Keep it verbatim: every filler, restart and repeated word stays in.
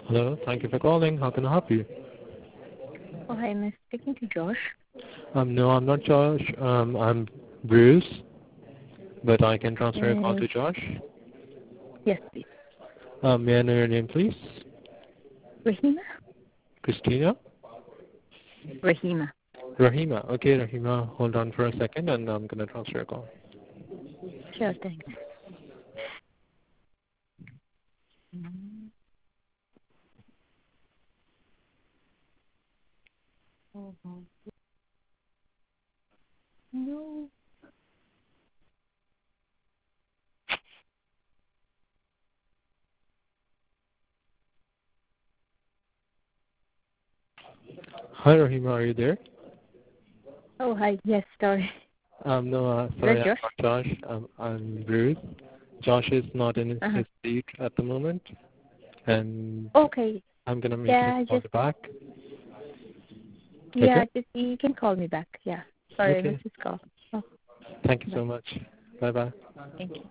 Hello, thank you for calling. How can I help you? Oh, hi, I'm speaking to Josh. Um, no, I'm not Josh. Um, I'm Bruce, but I can transfer your call Uh, to Josh. yes, please. Um, may I know your name, please? Rahima? Christina? Rahima. Rahima. Okay, Rahima, hold on for a second, and I'm going to transfer your call. Sure, thanks. Mm. Oh, oh. No. Hi, Rahima, are you there? Oh, hi. Yes, sorry. Um, no, uh, Is sorry, that I'm Josh? not Josh. Um, I'm Bruce. Josh is not in his, Uh-huh. his seat at the moment, and Okay. I'm going to make him Yeah, call just, you back. yeah, Okay? just, you can call me back. Yeah. Sorry, I Okay. missed this call. Oh, Thank you so bye. much. Bye-bye. Thank you.